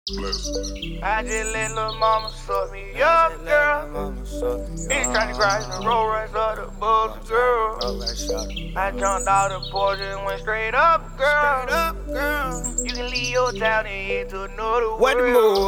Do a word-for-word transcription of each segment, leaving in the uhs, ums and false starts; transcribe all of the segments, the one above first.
I just let lil' mama suck me up, girl. He tryna cry in the roll race of the bulls, girl. I jumped out the porch and went straight up, girl. You can leave your town and head to another world. What the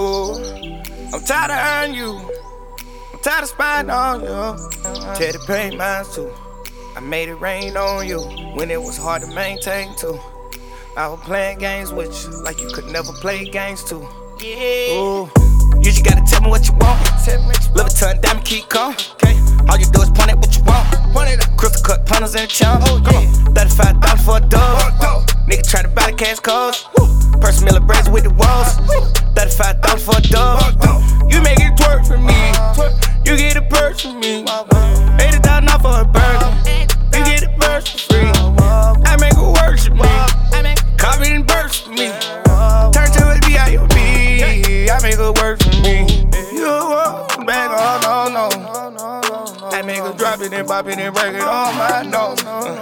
move? I'm tired of hurting you. I'm tired of spying on you. Tell the pain mine too. I made it rain on you when it was hard to maintain too. I was playing games with you like you could never play games too. Yeah. Ooh, you just gotta tell me what you want. Live a ton, diamond, keep calm. Okay. All you do is point at what you want. Point it up. Crystal cut punters in the chump. Oh, come on. thirty-five dollars for a dub. Nigga try to buy the cash codes. Person Miller braids with the walls. thirty-five dollars for a dub. You make it twerk for me. You get a purse for me. eighty thousand off for a burger. You get a purse for free. I make it work for me. Copy and burst for me. Turn to a B I O B. I make it work for me. You walk back, oh no, no. I make her drop it and pop it and break it on my nose.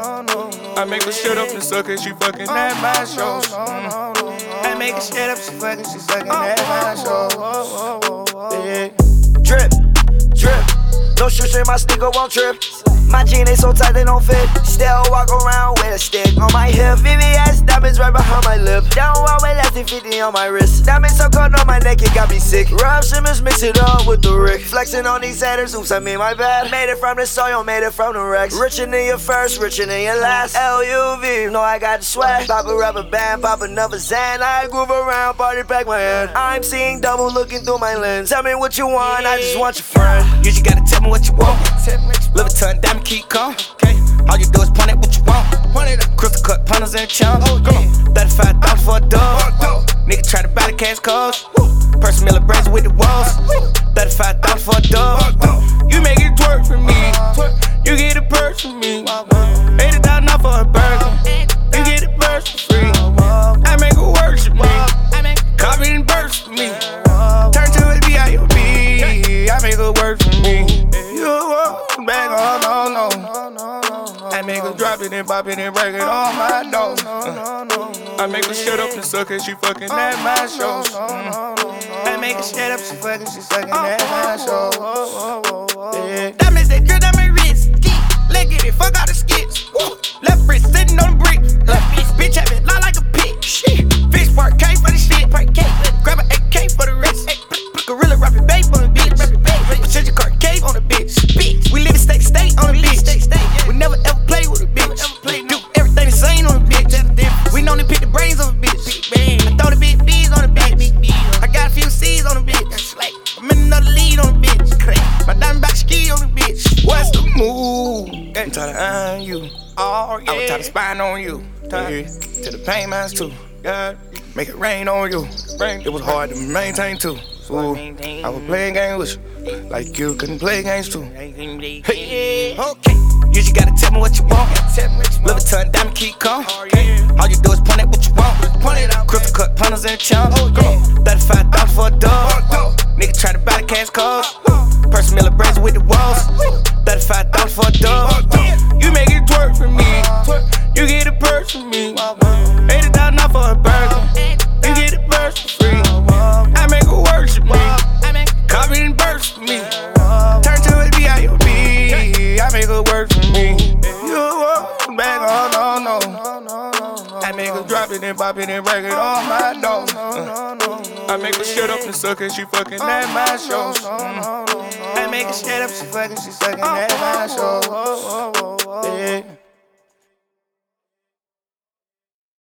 I make her shut up and suck it, she fucking at my shows. I make her shut up, she fucking, she sucking at my shows. Yeah. Drip, drip, no shoes in my sneaker won't trip. My jeans ain't so tight they don't fit. Still walk around with a stick on my hip. V V S diamonds right behind my lip. Down one way less than fifty on my wrist. Diamonds so cold on my neck it got me sick. Rob Simmons mix it up with the Rick. Flexing on these haters, oops I mean my bad. Made it from the soil, made it from the Rex. Richer than your first, richer than your last. L U V, know I got the swag. Pop a rubber band, pop another Zan. I groove around, party pack my hand. I'm seeing double looking through my lens. Tell me what you want, I just want your friend. You just gotta tell me what you want. Live a ton, diamond, keep calm. Okay. All you do is point at what you want. Point it up. Crystal cut punters in the chump. Oh, come on. thirty-five dollars for a dub. Nigga try to buy the cash codes. Person Miller braids with the walls. thirty-five dollars for a dub. You make it twerk for me. You get a purse for me. eighty thousand off for a burger. You get a purse for free. I make it work for me. Copy and burst for me. Turn to a B I O B. I make it work for me. You walk back, oh no, no. I make her drop it and pop it and break it on my nose. I make her shut up and suck it, she fucking at my shows. I make her shut up, she fucking, she sucking at my shows. Yeah. Diamonds they drip on my wrist. Let's get it, fuck all the skits. Left wrist sitting on the brick. Left wrist, bitch have it, lie like a pig. Shit, fish part K for the shit. Grab an A K for the rest. Gorilla rapping babe on the bitch. Change your car cave on the bitch. We live in state state on the bitch. We never ever play with a bitch. Do everything the same on the bitch. We know to pick the brains on the bitch. I throw the big B's on the bitch. I got a few C's on the bitch. I'm in another lead on the bitch. My diamond back ski on the bitch. What's the move? I'm tired of eyeing you. Oh, yeah. I was tired of spying on you. Yeah. To the pain mines too. God, make it rain on you. It was hard to maintain too. Ooh, I was playing games with you, like you couldn't play games too. Hey, okay, you just gotta tell me what you want. Live a ton, diamond, keep calm. Okay. All you do is point at what you want. Crystal cut punters in the chump. thirty-five dollars for a dub. Nigga try to buy the cash codes. Person Miller braids with the walls. thirty-five dollars for a dub. You make it twerk for me. You get a purse for me. eighty thousand off for a burger. You get a purse for free. I make it work for me. Copy and burst for me. Turn to a B I O B. I make it work for me. You walk back, oh no, no. I make her drop it and pop it and break it on my nose. I make her shut up and suck it, she fucking at my shows. I make her shut up, she fucking, she sucking at my shows. Yeah.